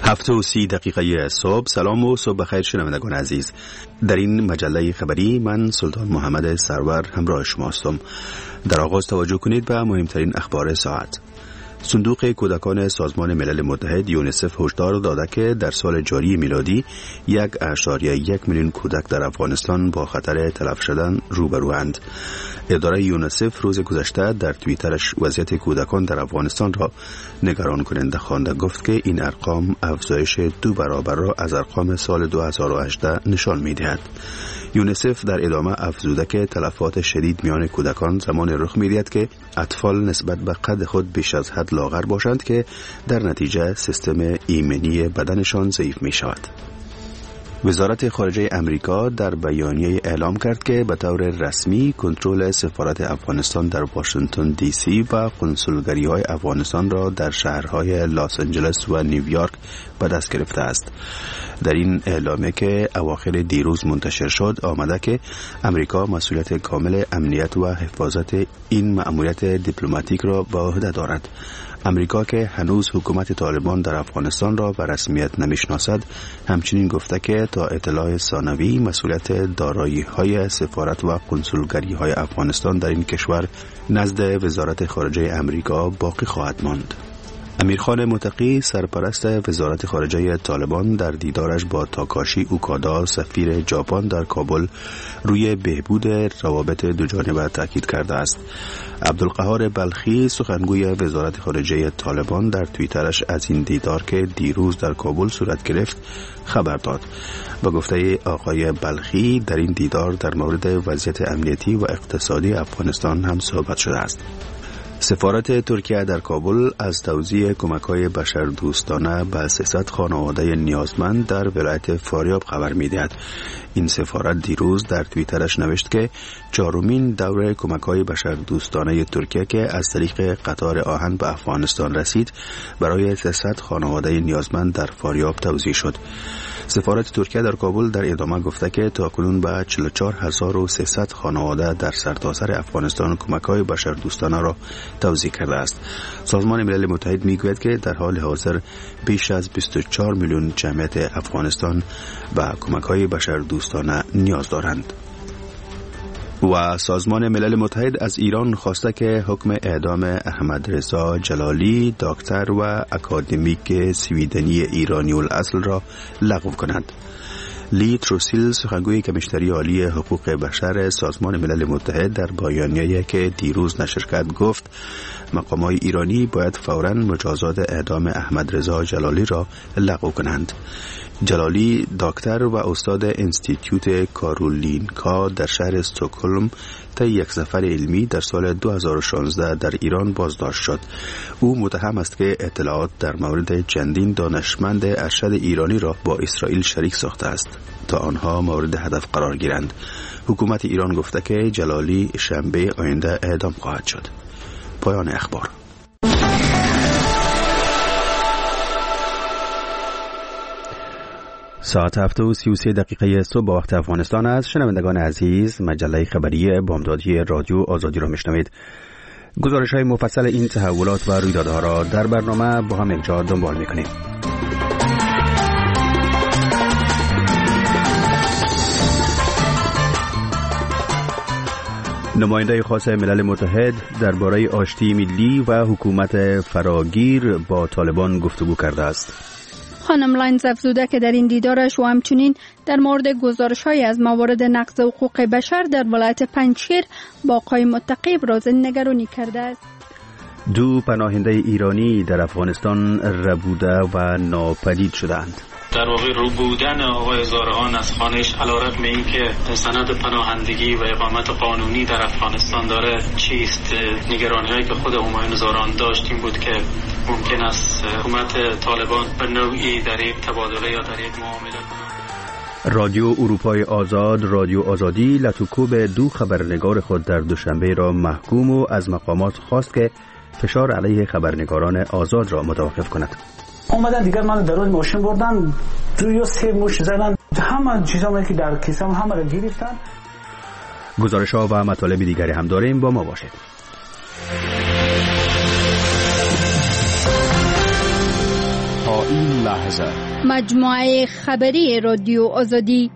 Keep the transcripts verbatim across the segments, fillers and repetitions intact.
هفت و سی دقیقه صبح. سلام و صبح بخیر شنوندگان عزیز. در این مجله خبری من سلطان محمد سرور همراه شما هستم. در آغاز توجه کنید به مهمترین اخبار ساعت. صندوق کودکان سازمان ملل متحد یونیسف هشدار داده که در سال جاری میلادی یک اشاریه یک میلیون کودک در افغانستان با خطر تلف شدن روبروند. اداره یونیسف روز گذشته در توییترش وضعیت کودکان در افغانستان را نگران کننده خوانده، گفت که این ارقام افزایش دو برابر را از ارقام سال دو هزار و هجده نشان می‌دهد. یونیسف در ادامه افزوده که تلفات شدید میان کودکان زمان رخ می‌دهد که اطفال نسبت به قد خود بیش از حد لاغر باشند که در نتیجه سیستم ایمنی بدنشان ضعیف می‌شود. وزارت خارجه امریکا در بیانیه اعلام کرد که به طور رسمی کنترل سفارت افغانستان در واشنگتن دی سی و کنسولگری‌های افغانستان را در شهرهای لس آنجلس و نیویورک به دست گرفته است. در این اعلامیه که اواخر دیروز منتشر شد آمده که امریکا مسئولیت کامل امنیت و حفاظت این مأموریت دیپلماتیک را به عهده دارد. امریکا که هنوز حکومت طالبان در افغانستان را به رسمیت نمیشناسد، همچنین گفته که تا اطلاع ثانوی مسئولیت دارایی‌های سفارت و کنسولگری‌های افغانستان در این کشور نزد وزارت خارجه امریکا باقی خواهد ماند. امیرخان متقی سرپرست وزارت خارجه طالبان در دیدارش با تاکاشی اوکادا سفیر ژاپن در کابل روی بهبود روابط دوجانبه تاکید کرده است. عبدالقهار بلخی سخنگوی وزارت خارجه طالبان در توییترش از این دیدار که دیروز در کابل صورت گرفت خبر داد. با گفته آقای بلخی در این دیدار در مورد وضعیت امنیتی و اقتصادی افغانستان هم صحبت شده است. سفارت ترکیه در کابل از توزیع کمک‌های بشردوستانه به سیصد خانواده نیازمند در ولایت فاریاب خبر می‌دهد. این سفارت دیروز در توییترش نوشت که چهارمین دوره کمک‌های بشردوستانه ترکیه که از طریق قطار آهن به افغانستان رسید برای سیصد خانواده نیازمند در فاریاب توزیع شد. سفارت ترکیه در کابل در ادامه گفته که تاکنون به چهل و چهار هزار و سیصد خانواده در سرتاسر افغانستان کمک‌های بشردوستانه را توزیع کرده است. سازمان ملل متحد میگوید که در حال حاضر بیش از بیست و چهار میلیون جمعیت افغانستان به کمک‌های بشردوستانه نیاز دارند. و سازمان ملل متحد از ایران خواسته که حکم اعدام احمد رضا جلالی دکتر و اکادمیک سویدنی ایرانی الاصل را لغو کند. لی تروسیل سخنگوی کمیشنری عالی حقوق بشر سازمان ملل متحد در بیانیه‌ای که دیروز نشر کرد گفت مقامات ایرانی باید فوراً مجازات اعدام احمد رضا جلالی را لغو کنند. جلالی دکتر و استاد انستیتیوت کارولینکا در شهر استکهلم طی یک سفر علمی در سال دو هزار و شانزده در ایران بازداشت شد. او متهم است که اطلاعات در مورد چندین دانشمند ارشد ایرانی را با اسرائیل شریک ساخته است تا آنها مورد هدف قرار گیرند. حکومت ایران گفته که جلالی شنبه آینده اعدام خواهد شد. پایان اخبار. ساعت هفت و سی و سه دقیقه صبح با وقت افغانستان است. شنوندگان عزیز، مجله خبری بامدادی رادیو آزادی را میشنوید. گزارش های مفصل این تحولات و رویدادها را در برنامه با هم اینجا دنبال میکنیم. نماینده خاص ملل متحد درباره آشتی ملی و حکومت فراگیر با طالبان گفتگو کرده است. خانم لاینز افزوده که در این دیدارش و همچنین در مورد گزارش‌های از موارد نقض حقوق بشر در ولایت پنجشیر با آقای متقی ابراز نگرانی کرده است. دو پناهنده ایرانی در افغانستان ربوده و ناپدید شدند. در واقع رو بودن آقای زارعان از خانه‌اش علیرغم اینکه سند پناهندگی و اقامت قانونی در افغانستان داره چیست، نگرانی‌هایی که خود همایون زارعان داشت این بود که ممکن است حکومت طالبان به نوعی در یک تبادله یا در یک معامله کنند. رادیو اروپای آزاد رادیو آزادی لاتوکو به دو خبرنگار خود در دوشنبه را محکوم و از مقامات خواست که فشار علیه خبرنگاران آزاد را متوقف کند. اومدن دیگر من در روز ماشین بردن دو یا سه مش زدن، همه چیزایی که در کیسم همه را گرفتن. گزارش ها و مطالب دیگری هم داریم، با ما باشید. این لحظه. مجموعه خبری رادیو آزادی.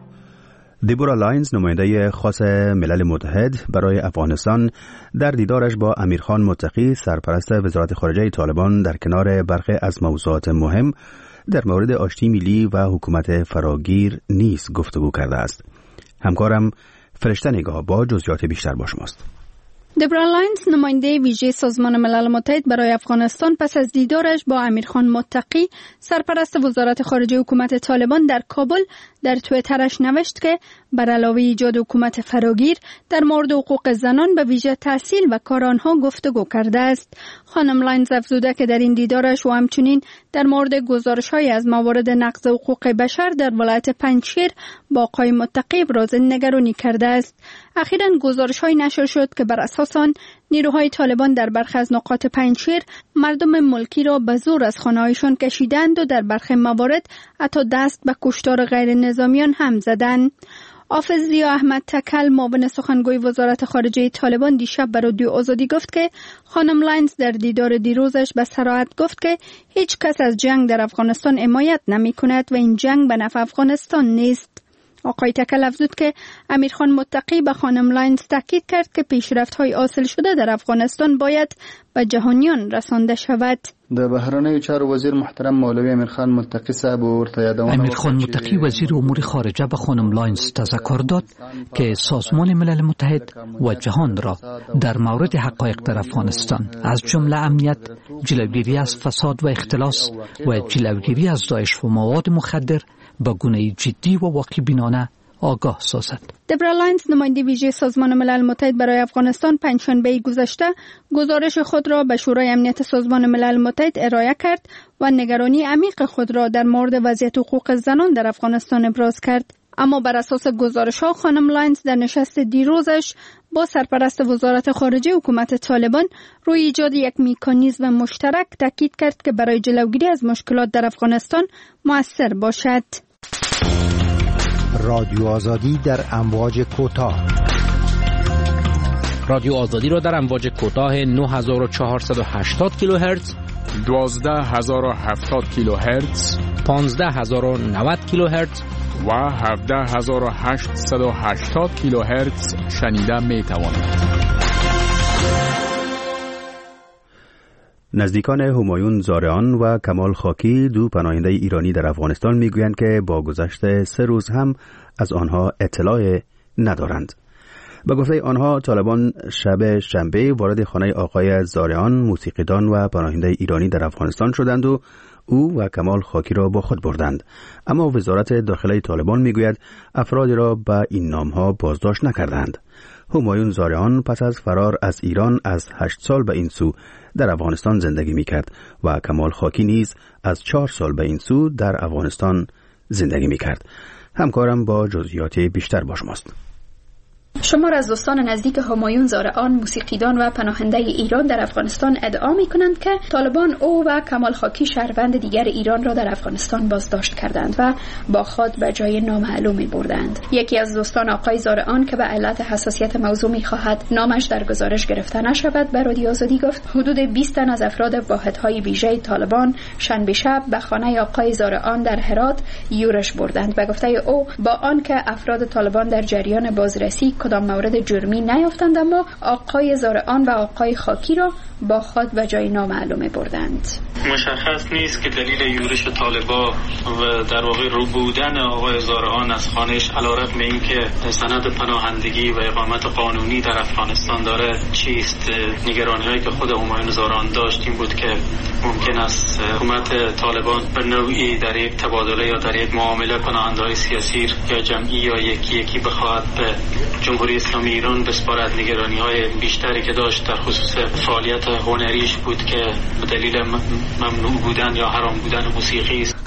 دیبورا لاینز، نماینده خاص ملل متحد برای افغانستان، در دیدارش با امیرخان متقی، سرپرست وزارت خارجه طالبان، در کنار برخی از موضوعات مهم در مورد آشتی ملی و حکومت فراگیر نیز گفتگو کرده است. همکارم فرشته نگاه با جزئیات بیشتر با شماست. دیبورا لاینز، نماینده ویژه سازمان ملل متحد برای افغانستان، پس از دیدارش با امیرخان متقی، سرپرست وزارت خارجه حکومت طالبان، در کابل در توییترش نوشت که بر علاوه ایجاد حکومت فراگیر، در مورد حقوق زنان به ویژه تحصیل و کار آنها گفتگو کرده است. خانم لاینز افزوده که در این دیدارش و همچنین در مورد گزارش‌های از موارد نقض حقوق بشر در ولایت پنجشیر با آقای متقی ابراز نگرانی کرده است. اخیراً گزارش‌های نشر شد که بر اساس آن نیروهای طالبان در برخی از نقاط پنجشیر مردم ملکی را به زور از خانه‌هایشان کشیدند و در برخی موارد حتی دست به کشتار غیر نظامیان هم زدند. حافظ ضیا احمد تکل، معاون سخنگوی وزارت خارجه طالبان، دیشب به رادیو آزادی گفت که خانم لاینز در دیدار دیروزش به صراحت گفت که هیچ کس از جنگ در افغانستان حمایت نمی کند و این جنگ به نفع افغانستان نیست. آقای تکل افزود که امیرخان متقی به خانم لاینز تاکید کرد که پیشرفت‌های حاصل شده در افغانستان باید به جهانیان رسانده شود. د بهرنیو چارو وزیر محترم مولوی امیرخان متقی صاحب ورته یادونه امیرخان متقی وزیر امور خارجه به خانم لاینز تذکر داد که سازمان ملل متحد و جهان را در مورد حقایق در افغانستان از جمله امنیت، جلوگیری از فساد و اختلاس و جلوگیری از داعش و مواد مخدر به گونه جدی و واقع بینانه آگاه سازد. دیبورا لاینز، نماینده ویژه سازمان ملل متحد برای افغانستان، پنجشنبه گذشته گزارش خود را به شورای امنیت سازمان ملل متحد ارائه کرد و نگرانی عمیق خود را در مورد وضعیت حقوق زنان در افغانستان ابراز کرد. اما بر اساس گزارش‌ها، خانم لاینز در نشست دیروزش با سرپرست وزارت خارجه حکومت طالبان روی ایجاد یک مکانیزم مشترک تاکید کرد که برای جلوگیری از مشکلات در افغانستان مؤثر باشد. رادیو آزادی در امواج کوتاه. رادیو آزادی را در امواج کوتاه نه هزار و چهارصد و هشتاد کیلوهرتز، دوازده هزار و هفتاد کیلوهرتز، پانزده هزار و نود کیلوهرتز و هفده هزار و هشتصد و هشتاد کیلوهرتز شنیده می توانید. نزدیکان همایون زارعان و کمال خاکی، دو پناهنده ایرانی در افغانستان، میگویند که با گذشت سه روز هم از آنها اطلاع ندارند. به گفته آنها، طالبان شب شنبه وارد خانه آقای زارعان، موسیقیدان و پناهنده ایرانی در افغانستان شدند و او و کمال خاکی را با خود بردند. اما وزارت داخله طالبان میگوید افرادی را به این نامها بازداشت نکردند. همایون زارعان پس از فرار از ایران از هشت سال به این سو در افغانستان زندگی میکرد و کمال خاکی نیز از چهار سال به این سو در افغانستان زندگی میکرد. همکارم با جزئیات بیشتر با شماست. شمار از دوستان نزدیک همایون زارعان، موسیقیدان و پناهنده ایران در افغانستان ادعا می‌کنند که طالبان او و کمال خاکی، شهروند دیگر ایران را در افغانستان بازداشت کردند و با خود به جای نامعلومی بردند. یکی از دوستان آقای زارعان که به علت حساسیت موضوع می‌خواهد نامش در گزارش گرفته نشود، به رادیو آزادی گفت حدود بیست تن از افراد واحدهای ویژه طالبان شنبه شب به خانه آقای زارعان در هرات یورش بردند. به گفته او، با آنکه افراد طالبان در جریان بازرسی کدام مورد جرمی نیافتند، اما آقای زارعان و آقای خاکی را با خود به جای نامعلومه بردند. مشخص نیست که دلیل یورش طالبا و در واقع رو بودن آقای زارعان از خانه‌اش علیرغم اینکه سند پناهندگی و اقامت قانونی در افغانستان داره چیست. نگرانی‌هایی که خود همایون زارعان داشت این بود که ممکن است حکومت طالبان به نوعی در یک تبادله یا در یک معامله پناهنده‌های سیاسی یا جمعی یا یکی یکی بخواهد به جمهوری اسلامی ایران بسپارد. نگرانی‌های بیشتری که داشت در خصوص فعالیت هنریش بود که به دلیل ممنوع بودن یا حرام بودن موسیقی است.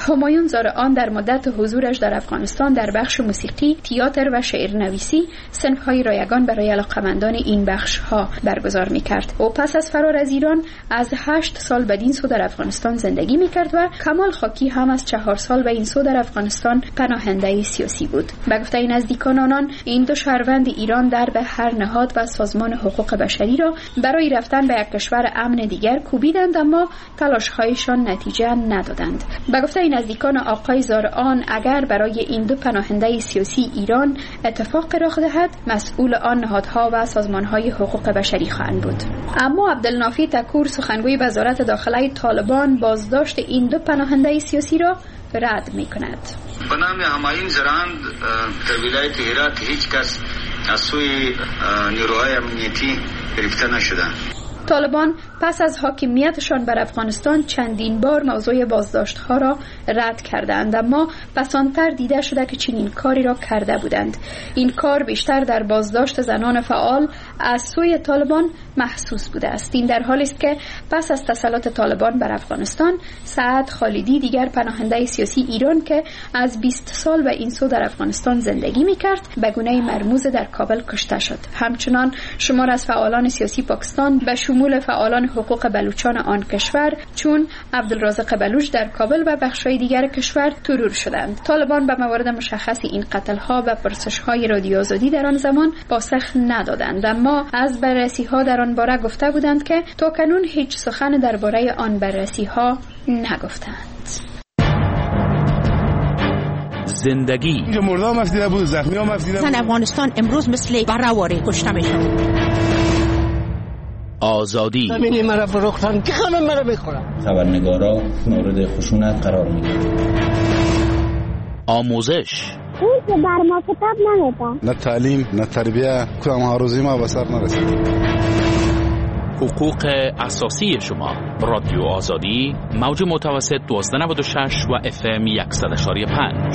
همایون زارعان در مدت حضورش در افغانستان در بخش موسیقی، تئاتر و شعرنویسی صنف‌های رایگان برای علاقه‌مندان این بخش‌ها برگزار می‌کرد. او پس از فرار از ایران از هشت سال بدین سو در افغانستان زندگی می‌کرد و کمال خاکی هم از چهار سال به این سو در افغانستان پناهنده سیاسی بود. به گفته نزدیکان آنان، این دو شهروند ایران در به هر نهاد و سازمان حقوق بشری را برای رفتن به یک کشور امن دیگر کوبیدند، اما تلاش‌هایشان نتیجه ندادند. به گفته نزدیکان آقای زارعان، اگر برای این دو پناهنده سیاسی ایران اتفاق رخ دهد، مسئول آن نهادها و سازمان‌های حقوق بشری خواهند بود. اما عبدالنافی تکور، سخنگوی وزارت داخله طالبان، بازداشت این دو پناهنده سیاسی را رد می‌کند. به نام همایون زارعان در ولایت هرات هیچ کس از سوی نیروهای امنیتی گرفته نشده. طالبان پس از حاکمیتشان بر افغانستان چندین بار موضوع بازداشت‌ها را رد کردند، اما پسانتر دیده شده که چنین کاری را کرده بودند. این کار بیشتر در بازداشت زنان فعال از سوی طالبان محسوس بوده است. این در حالی است که پس از تسلط طالبان بر افغانستان، سعد خالدی، دیگر پناهنده سیاسی ایران که از بیست سال به این سو در افغانستان زندگی می‌کرد، به گونه مرموز در کابل کشته شد. همچنان شمار از فعالان سیاسی پاکستان به شمول فعالان حقوق بلوچان آن کشور چون عبدالرازق بلوچ در کابل و بخش‌های دیگر کشور ترور شدند. طالبان به موارد مشخص این قتل‌ها و پرسش‌های رادیو آزادی در آن زمان پاسخ ندادند، اما از بررسی‌ها در آن باره گفته بودند که تاکنون هیچ سخن درباره آن بررسی‌ها نگفتند. زندگی مردم مفدیده بود، زخمی ها مفدیده بود. افغانستان امروز مثل برآوری کشته میشد. آزادی زمینی مرا فروختن که همه مرا میخورن. خبرنگارا مورد خشونت قرار میگیرن. آموزش اون که بر ما کتاب نمیدن. نه تعلیم نه تربیه، کدام هاروزی ما به سر نرسید. حقوق اساسی شما. رادیو آزادی، موج متوسط دوازده نود و شش و اف ام صد و پنج.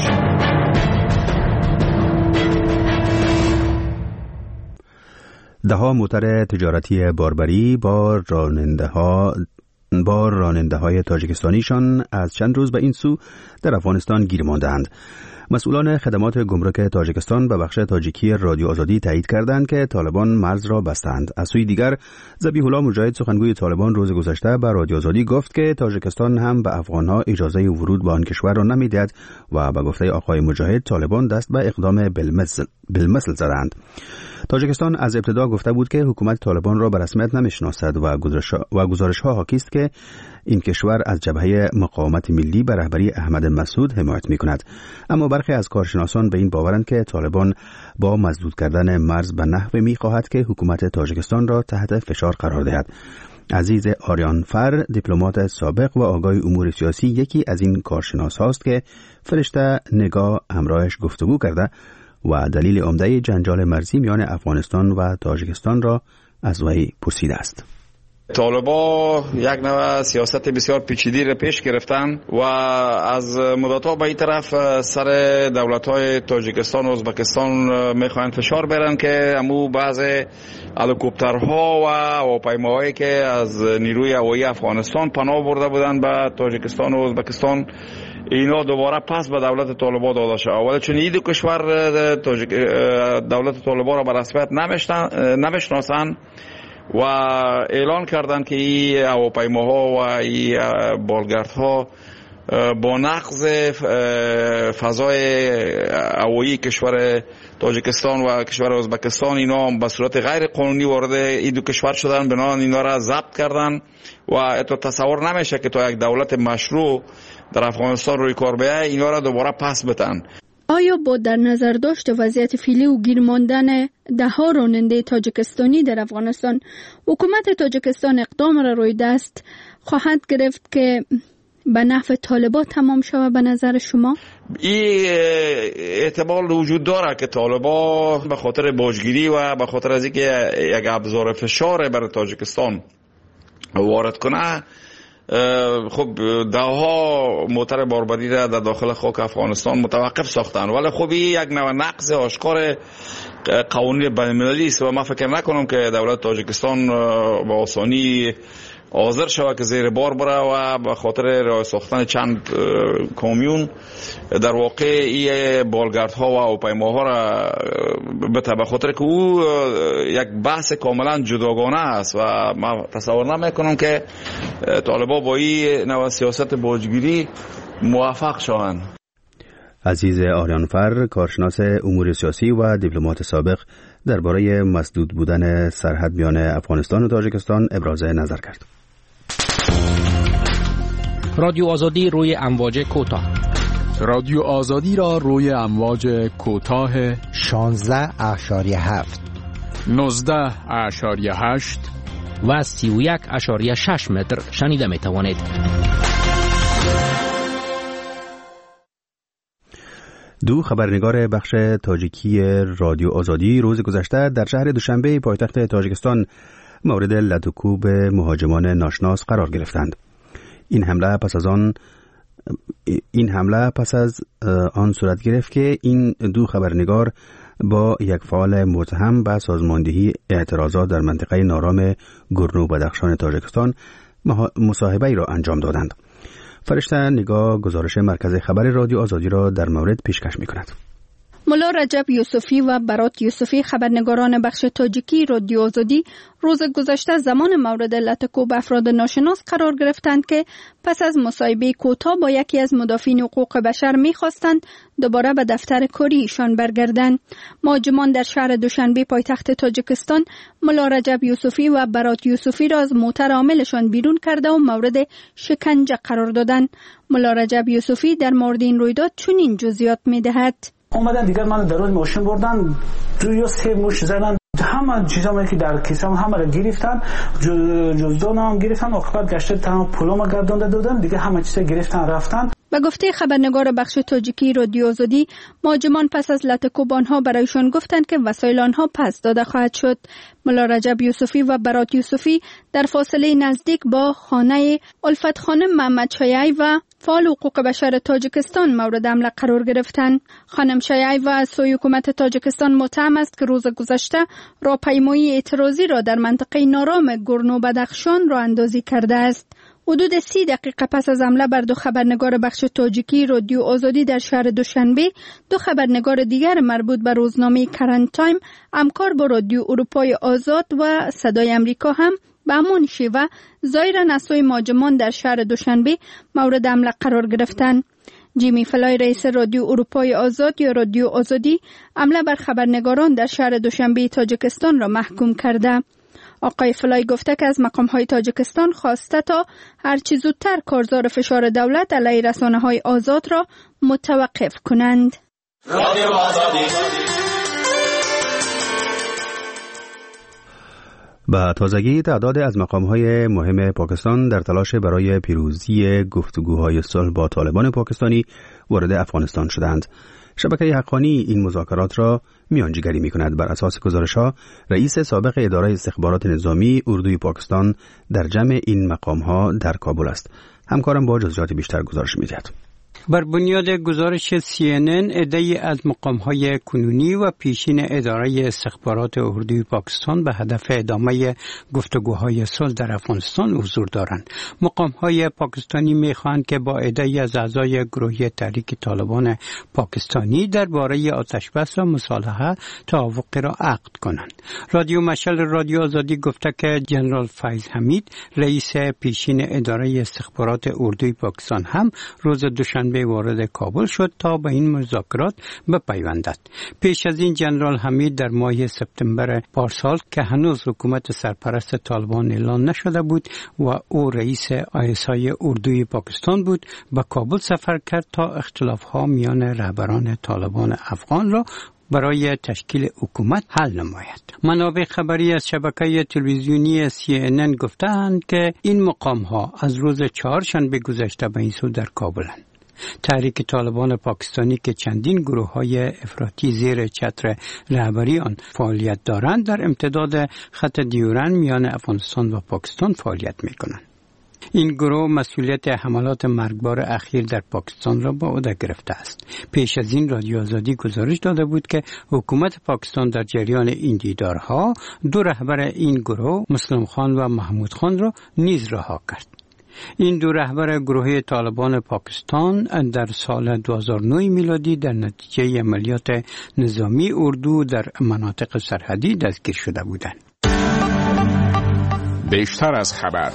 دهها موتر تجارتی باربری با راننده ها با راننده های تاجیکستانیشان از چند روز به این سو در افغانستان گیر ماندند. مسئولان خدمات گمرک تاجیکستان به بخش تاجیکی رادیو آزادی تایید کردند که طالبان مرز را بستند. از سوی دیگر، ذبیح الله مجاهد، سخنگوی طالبان، روز گذشته به رادیو آزادی گفت که تاجیکستان هم به افغانها اجازه ورود به آن کشور را نمیدهد و به گفته آقای مجاهد، طالبان دست به اقدام بالمثل بالمثل زدند. تاجیکستان از ابتدا گفته بود که حکومت طالبان را به رسمیت نمیشناسد و گزارش‌ها حاکی است که این کشور از جبهه مقاومت ملی به رهبری احمد مسعود حمایت می‌کند. اما برخی از کارشناسان به این باورند که طالبان با مسدود کردن مرز به نحوی می‌خواهد که حکومت تاجیکستان را تحت فشار قرار دهد. عزیز آریان فر، دیپلمات سابق و آگاه امور سیاسی، یکی از این کارشناس هاست که فرشته نگاه همراهش گفتگو کرده و دلیل عمده جنجال مرزی میان افغانستان و تاجیکستان را از وی پرسیده است. طالبا یک نوع سیاست بسیار پیچیده را پیش گرفتن و از مدت‌ها به این طرف سر دولت‌های تاجیکستان و ازبکستان می‌خواهند فشار بیارن که امو بعض هلیکوپترها و هواپیماهایی که از نیروی هوایی افغانستان پناه برده بودند به تاجیکستان و ازبکستان، اینا دوباره پس به دولت طالبان داده شد. ولی چون این دو کشور دولت طالبان را به رسمیت نمیشناسند و اعلان کردند که این هواپیماها و این بالگردها با نقض فضای هوایی کشور تاجیکستان و کشور ازبکستان اینا به صورت غیر قانونی وارد این دو کشور شدن، بنابراین اینا را ضبط کردن و اتو تصور نمیشه که تا یک دولت مشروع در افغانستان روی کار بیاید اینا را دوباره پس بتن. آیا با در نظر داشت وضعیت فعلی و گیر ماندن ده ها راننده تاجیکستانی در افغانستان، حکومت تاجیکستان اقدام را روی دست خواهد گرفت که به نفع طالبان تمام شود به نظر شما؟ این احتمال وجود داره که طالبان به خاطر باجگیری و به خاطر از اینکه یک ابزار فشار بر تاجیکستان وارد کنه، خب دهها موتر باربری را در داخل خاک افغانستان متوقف ساختن. ولی خب این یک نوع نقض آشکار قوانین بین‌المللی است و من فکر نکنم که دولت تاجیکستان به آسانی حاضر شود که زیر بار بره و به خاطر راه ساختن چند کامیون در واقع این بالگردها و هواپیماها را بته، به خاطر که او یک بحث کاملا جداگانه است و من تصور نمیکنم که طالبان با این نوع سیاست باجگیری موفق شوند. عزیز آریانفر، کارشناس امور سیاسی و دیپلمات سابق، درباره مسدود بودن سرحد میان افغانستان و تاجیکستان ابراز نظر کرد. رادیو آزادی روی امواج کوتاه. رادیو آزادی را روی امواج کوتاه شانزده اشاریه هفت، نوزده اشاریه هشت و سی و یک اشاریه شش متر شنیده می توانید. دو خبرنگار بخش تاجیکی رادیو آزادی روز گذشته در شهر دوشنبه پایتخت تاجیکستان مورد لطوکوب مهاجمان ناشناس قرار گرفتند. این حمله پس از آن این حمله پس از آن صورت گرفت که این دو خبرنگار با یک فعال متهم به سازماندهی اعتراضات در منطقه نارام گورنو بدخشان تاجیکستان مصاحبه‌ای را انجام دادند. فرشته نگاه گزارش مرکز خبر رادیو آزادی را در مورد پیشکش می‌کند. ملا رجب یوسفی و برات یوسفی خبرنگاران بخش تاجیکی رادیو آزادی روز گذشته زمان مورد لطوکوب افراد ناشناس قرار گرفتند که پس از مصاحبه کوتاه با یکی از مدافعین حقوق بشر می‌خواستند دوباره به دفتر کاری ایشان برگردند. مهاجمان در شهر دوشنبه پایتخت تاجیکستان ملا رجب یوسفی و برات یوسفی را از موتر عاملشان بیرون کرده و مورد شکنجه قرار دادند. ملا رجب یوسفی در مورد این رویداد چنین جزئیات می‌دهد: اومدن دیگر من در روز ماشین بردن، دو یا سه مش زدن، همه چیزایی که در کیسم همه را گرفتن، جزدان هم گرفتن، عاقبت گشته تمام پولم گردانده دادن، دیگه همه چیزا گرفتن رفتن. به گفته خبرنگار بخش تاجیکی رادیو آزادی، مهاجمان پس از لطوکوب آنها برایشان گفتند که وسایل آنها پس داده خواهد شد. ملا رجب یوسفی و برات یوسفی در فاصله نزدیک با خانه الفت خانم محمد شیعی و فعال حقوق بشر تاجیکستان مورد حمله قرار گرفتند. خانم شیعی و سوی حکومت تاجیکستان متهم است که روز گذشته راهپیمایی اعتراضی را در منطقه نارام گورنو بدخشان راه اندازی کرده است. حدود سی دقیقه پس از حمله بر دو خبرنگار بخش تاجیکی رادیو آزادی در شهر دوشنبه، دو خبرنگار دیگر مربوط به روزنامه کرنت تایم، همکار با رادیو اروپای آزاد و صدای امریکا هم به همان شیوه ظاهراً از سوی مهاجمان در شهر دوشنبه مورد حمله قرار گرفتند. جیمی فلای رئیس رادیو اروپای آزاد یا رادیو آزادی حمله بر خبرنگاران در شهر دوشنبه تاجیکستان را محکوم کرده. آقای فلای گفته که از مقام‌های تاجیکستان خواسته تا هر چه زودتر کارزار فشار دولت علیه رسانه‌های آزاد را متوقف کنند. رادیو آزادی. با تازگی تعداد از مقام‌های مهم پاکستان در تلاش برای پیروزی گفتگوهای صلح با طالبان پاکستانی وارد افغانستان شدند. شبکه حقانی این مذاکرات را میانجیگری می‌کند. بر اساس گزارش‌ها، رئیس سابق اداره استخبارات نظامی اردوی پاکستان در جمع این مقام‌ها در کابل است. همکارم با جزئیات بیشتر گزارش می‌دهد. بر بنیاد گزارش سی ان ان، عده‌ای از مقام‌های کنونی و پیشین اداره استخبارات اردوی پاکستان به هدف ادامه گفتگوهای صلح در افغانستان حضور دارند. مقام‌های پاکستانی می‌خواهند که با عده‌ای از اعضای گروه تحریک طالبان پاکستانی درباره آتشبس و مصالحه توافقی را عقد کنند. رادیو مشعل رادیو آزادی گفته که جنرال فیض حمید، رئیس پیشین اداره استخبارات اردوی پاکستان، هم روز دوشنبه وارد کابل شد تا به این مذاکرات بپیوندد. پیش از این جنرال حمید در ماه سپتامبر پارسال که هنوز حکومت سرپرست طالبان اعلان نشده بود و او رئیس آی اس آی اردوی پاکستان بود، به کابل سفر کرد تا اختلاف‌ها میان رهبران طالبان افغان را برای تشکیل حکومت حل نماید. منابع خبری از شبکه تلویزیونی سی ان ان گفتند که این مقام‌ها از روز چهارشنبه گذشته به این سو در کابلند. تحریک طالبان پاکستانی که چندین گروه‌های افراطی زیر چتر رهبری آن فعالیت دارند، در امتداد خط دیورن میان افغانستان و پاکستان فعالیت می‌کنند. این گروه مسئولیت حملات مرگبار اخیر در پاکستان را با عهده گرفته است. پیش از این رادیو آزادی گزارش داده بود که حکومت پاکستان در جریان این دیدارها دو رهبر این گروه، مسلم خان و محمود خان را نیز رها کرد. این دو رهبر گروه طالبان پاکستان در سال دو هزار و نه میلادی در نتیجه عملیات نظامی اردو در مناطق سرحدی دستگیر شده بودند. بیشتر از خبر.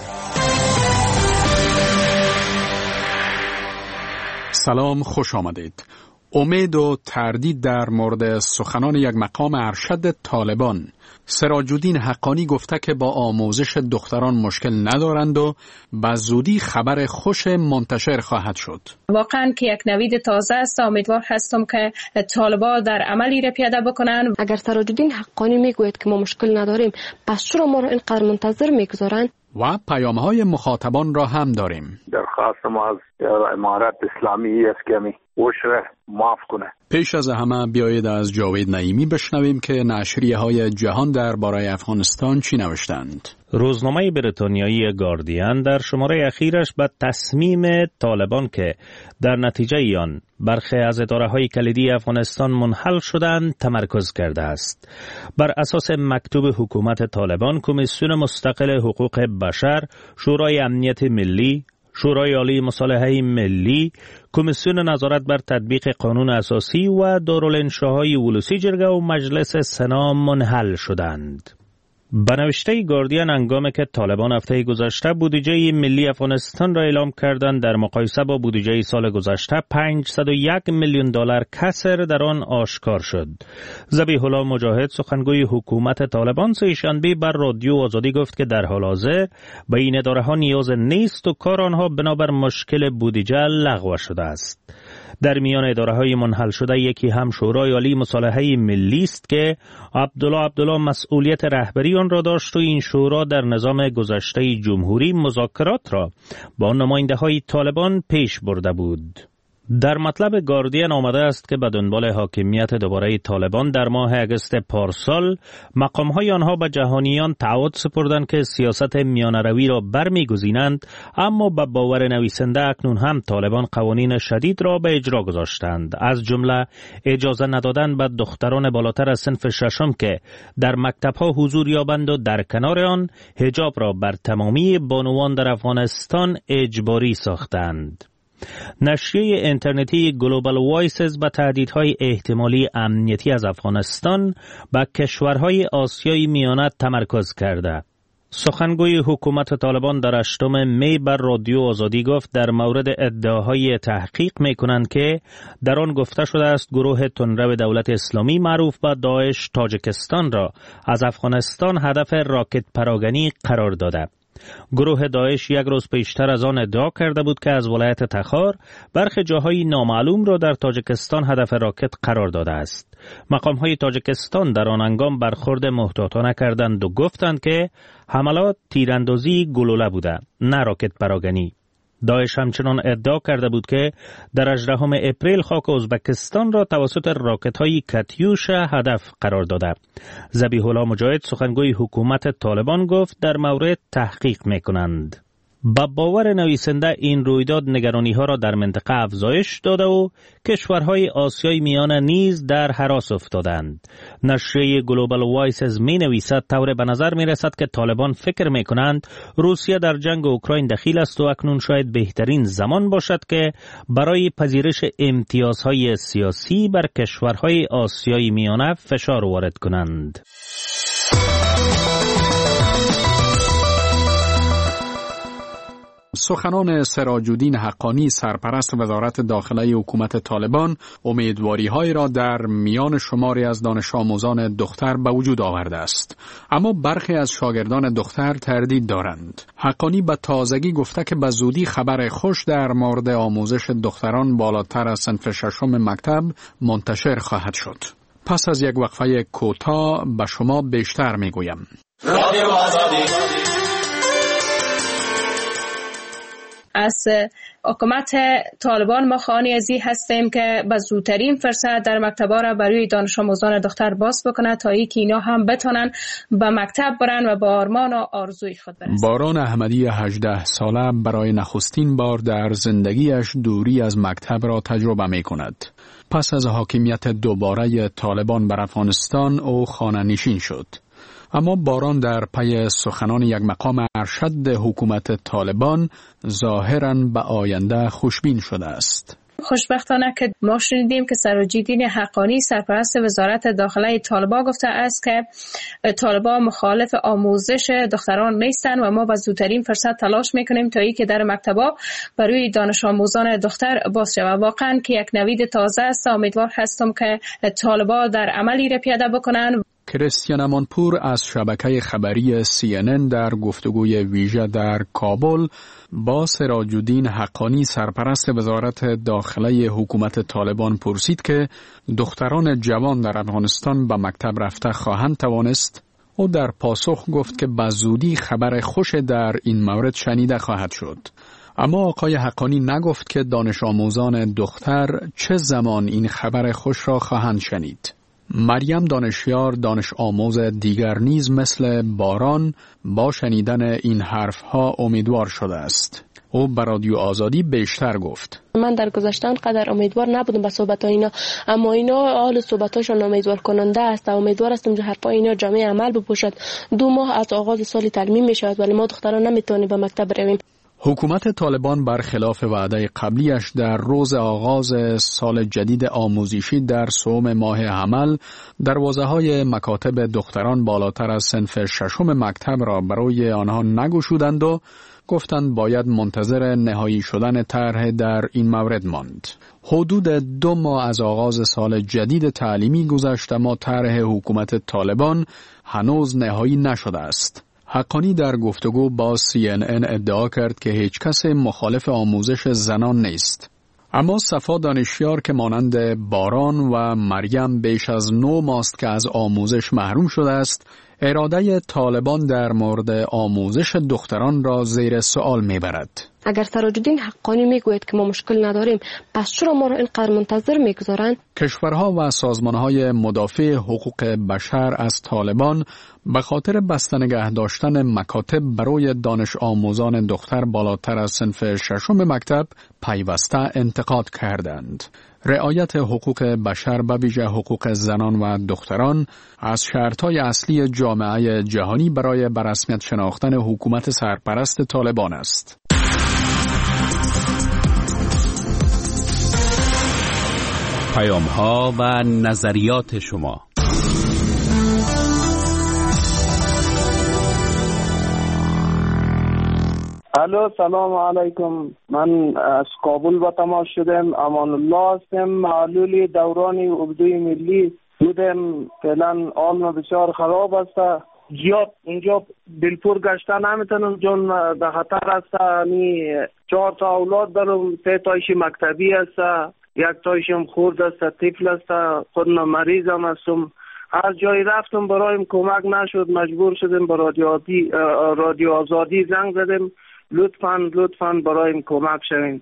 سلام، خوش آمدید. امید و تردید در مورد سخنان یک مقام ارشد طالبان. سراج‌الدین حقانی گفته که با آموزش دختران مشکل ندارند و به زودی خبر خوش منتشر خواهد شد. واقعا که یک نوید تازه است. امیدوار هستم که طالبان در عملی را پیاده بکنند. اگر سراج‌الدین حقانی میگوید که ما مشکل نداریم، پس چرا ما را اینقدر منتظر میگذارند؟ و پیام‌های مخاطبان را هم داریم. درخواست ما از امارت اسلامی است که می وشره معاف کنه. پیش از همه بیایید از جاوید نعیمی بشنویم که نشریه‌های جهان درباره افغانستان چی نوشتند. روزنامه بریتانیایی گاردین در شماره اخیرش به تصمیم طالبان که در نتیجه آن برخی از اداره‌های کلیدی افغانستان منحل شدند تمرکز کرده است. بر اساس مکتوب حکومت طالبان، کمیسیون مستقل حقوق بشر، شورای امنیت ملی، شورای عالی مصالحه ملی، کمیسیون نظارت بر تطبیق قانون اساسی و دارالانشاهای ولوسی جرگه و مجلس سنا منحل شدند. به نوشته گاردین، هنگامی که طالبان هفته گذشته بودجه ملی افغانستان را اعلام کردند، در مقایسه با بودجه سال گذشته پانصد و یک میلیون دلار کسر در آن آشکار شد. ذبیح الله مجاهد، سخنگوی حکومت طالبان، سه‌شنبه بر رادیو آزادی گفت که در حال حاضر به این اداره‌ها نیاز نیست و کار آنها بنابر مشکل بودجه لغو شده است. در میان اداره‌های منحل شده یکی هم شورای عالی مصالحه ملی است که عبدالله عبدالله مسئولیت رهبری آن را داشت و این شورا در نظام گذشته جمهوری مذاکرات را با نماینده‌های طالبان پیش برده بود. در مطلب گاردین آمده است که به دنبال حاکمیت دوباره طالبان در ماه اگست پارسال، مقام‌های آنها به جهانیان تعهد سپردند که سیاست میانه‌روی را برمی‌گزینند، اما به باور نویسنده اکنون هم طالبان قوانین شدید را به اجرا گذاشتند، از جمله اجازه ندادن به دختران بالاتر از صنف ششم که در مکتب‌ها حضور یابند و در کنار آن حجاب را بر تمامی بانوان در افغانستان اجباری ساختند. نشریه اینترنتی گلوبال وایسز با تهدیدهای احتمالی امنیتی از افغانستان به کشورهای آسیای میانه تمرکز کرده. سخنگوی حکومت طالبان در هشتم می بر رادیو آزادی گفت در مورد ادعاهای تحقیق می‌کنند که در آن گفته شده است گروه تندرو دولت اسلامی معروف به داعش تاجیکستان را از افغانستان هدف راکت پراگنی قرار داده. گروه داعش یک روز پیشتر از آن ادعا کرده بود که از ولایت تخار برخی جاهای نامعلوم را در تاجیکستان هدف راکت قرار داده است. مقام‌های تاجیکستان در آن هنگام برخورد محتاطانه کردند و گفتند که حملات تیراندازی گلوله بوده، نه راکت پراگنی. داعش همچنان ادعا کرده بود که در هجدهم اپریل خاک ازبکستان را توسط راکت‌های کاتیوش هدف قرار داده. ذبیح الله مجاهد، سخنگوی حکومت طالبان، گفت در مورد تحقیق می‌کنند. با باور نویسنده این رویداد نگرانی‌ها را در منطقه افزایش داده و کشورهای آسیای میانه نیز در هراس افتادند. نشریه گلوبال وایسز می‌نویسد طور به نظر می‌رسد که طالبان فکر می‌کنند روسیه در جنگ اوکراین دخیل است و اکنون شاید بهترین زمان باشد که برای پذیرش امتیازهای سیاسی بر کشورهای آسیای میانه فشار وارد کنند. سخنان سراج‌الدین حقانی، سرپرست وزارت داخله حکومت طالبان، امیدواری‌های را در میان شماری از دانش آموزان دختر به وجود آورده است، اما برخی از شاگردان دختر تردید دارند. حقانی به تازگی گفته که به زودی خبر خوش در مورد آموزش دختران بالاتر از صنف ششم مکتب منتشر خواهد شد. پس از یک وقفه کوتاه به شما بیشتر میگویم. رادیو آزادی. از حکومت طالبان ما خواهان ازی هستیم که به زودترین فرصت در مکتبا را برای دانش آموزان دختر باز بکنه تا اینکه اینا هم بتونن به مکتب برن و با آرمان و آرزوی خود برسن. باران احمدی هجده ساله برای نخستین بار در زندگیش دوری از مکتب را تجربه می کند. پس از حاکمیت دوباره طالبان بر افغانستان او خانه نشین شد. اما باران در پی سخنان یک مقام ارشد حکومت طالبان ظاهراً به آینده خوشبین شده است. خوشبختانه که ما شنیدیم که سراج‌الدین حقانی سرپرست وزارت داخله طالبان گفته است که طالبان مخالف آموزش دختران نیستند و ما با زودترین فرصت تلاش میکنیم تا اینکه در مکتبا برای دانش آموزان دختر باز شود. واقعا که یک نوید تازه است. امیدوار هستم که طالبان در عملی را پیاده بکنند. کریستیان امانپور از شبکه خبری سی ان ان در گفتگوی ویژه در کابل با سراج‌الدین حقانی سرپرست وزارت داخله حکومت طالبان پرسید که دختران جوان در افغانستان به مکتب رفته خواهند توانست. او در پاسخ گفت که به زودی خبر خوش در این مورد شنیده خواهد شد. اما آقای حقانی نگفت که دانش آموزان دختر چه زمان این خبر خوش را خواهند شنید. مریم دانشیار دانش آموز دیگر نیز مثل باران با شنیدن این حرفها امیدوار شده است. او به رادیو آزادی بیشتر گفت. من در گذشته انقدر امیدوار نبودم به صحبت اینا، اما اینا حال صحبتاشون امیدوار کننده است. امیدوار هستم که حرفای اینا جامعه عمل بپوشد. دو ماه از آغاز سال تعلیمی می شود ولی ما دختران نمیتونیم به مکتب برویم. حکومت طالبان برخلاف وعده قبلیش در روز آغاز سال جدید آموزشی در سوم ماه حمل دروازه‌های مکاتب دختران بالاتر از صنف ششم مکتب را برای آنها نگشودند و گفتند باید منتظر نهایی شدن طرح در این مورد ماند. حدود دو ماه از آغاز سال جدید تعلیمی گذشت اما طرح حکومت طالبان هنوز نهایی نشده است. حقانی در گفتگو با سی ان ان ادعا کرد که هیچ کس مخالف آموزش زنان نیست. اما صفا دانشیار که مانند باران و مریم بیش از نو ماست که از آموزش محروم شده است، اراده طالبان در مورد آموزش دختران را زیر سوال میبرد. اگر سراج‌الدین حقانی میگوید که ما مشکل نداریم، پس چرا ما را اینقدر منتظر میگذارند؟ کشورها و سازمانهای مدافع حقوق بشر از طالبان به خاطر بسته نگه داشتن مکاتب برای دانش آموزان دختر بالاتر از صنف ششم مکتب پیوسته انتقاد کردند. رعایت حقوق بشر به ویژه حقوق زنان و دختران از شرطهای اصلی جامعه جهانی برای به رسمیت شناختن حکومت سرپرست طالبان است. پیام ها و نظریات شما. الو، سلام علیکم. من از کابل با تماس شدم. امان الله هستم. معلولی دوران اردوی ملی بودم. فعلا حال بسیار خراب است. زیاد اینجا دلپور گشته نمیتونم چون در خطر است. می چهار تا اولاد دارم. سه تایش مکتبی است، یک تایشم خورد است، طفل است. خودم مریضم هستم. از جای رفتم برایم کمک نشد. مجبور شدم به رادیو رادیو آزادی زنگ زدم. لطفاً لطفاً برایم کمک شوین.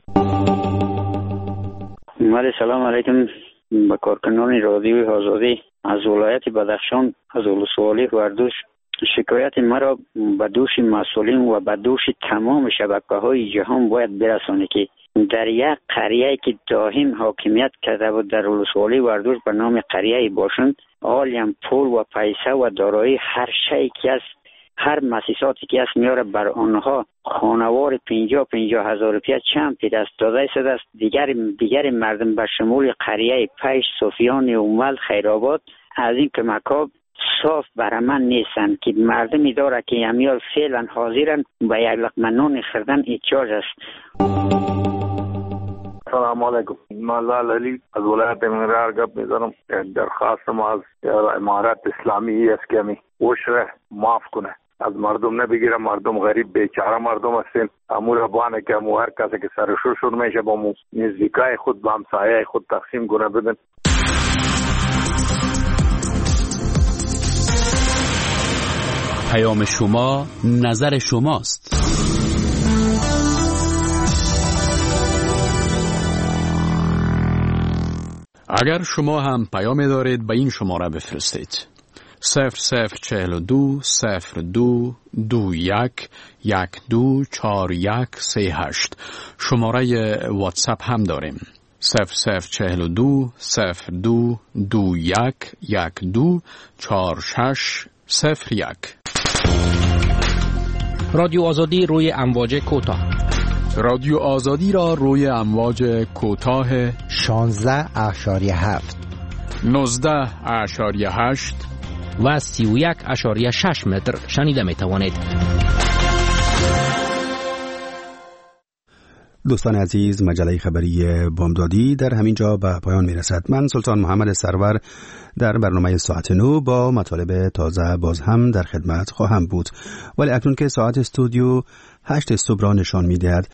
مالی سلام علیکم به کارکنان رادیو آزادی از ولایت بدخشان از ولسوالی وردوش. شکایت مرا به دوش مسئولین و به دوش تمام شبکه‌های جهان باید برسانه که در یک قریه که دائم حاکمیت کرده بود در ولسوالی وردوش به نام قریه باشند، عالم پول و پیسه و دارایی هر شیء که است، هر مؤسساتی که است میاره بر آنها خانوار پنجاه پنجاه هزار روپیه چند پی دست داده شده است. دیگر دیگر مردم به شمول قریه پیش، صوفیان اومل، خیرآباد از این کمک‌ها صاف برای من نیستن که مردمی داره که امیال فعلا حاضرن به یک لقمه نان خوردن احتیاج است. سلام علیکم. من لال علی از ولایت منرار گپ میزنم. درخواست ما از امارت اسلامی است که می وشره معاف کنه، از مردم نبگیره. مردم غریب بیچاره مردم هستیم. امور بانه که امو هر کسی که سرشور شور میشه با مو نزدیکای خود با همسایه خود تقسیم کنه بدن. پیام شما نظر شماست. اگر شما هم پیام دارید به این شماره بفرستید. صفر صفر چهل و دو صفر دو دو یک یک دو چهار یک سه هشت. شماره واتساپ هم داریم. صفر صفر چهل و دو صفر دو دو یک یک دو چهار شش صفر یک. رادیو آزادی روی امواج کوتاه. رادیو آزادی را روی امواج کوتاه شانزده اشاری هفت، نوزده اشاری هشت و سی و یک اشاری شش متر شنیده می توانید. دوستان عزیز، مجله خبری بامدادی در همین جا به پایان می رسد. من سلطان محمد سرور در برنامه ساعت نو با مطالب تازه باز هم در خدمت خواهم بود، ولی اکنون که ساعت استودیو هشت صبح را نشان می دهد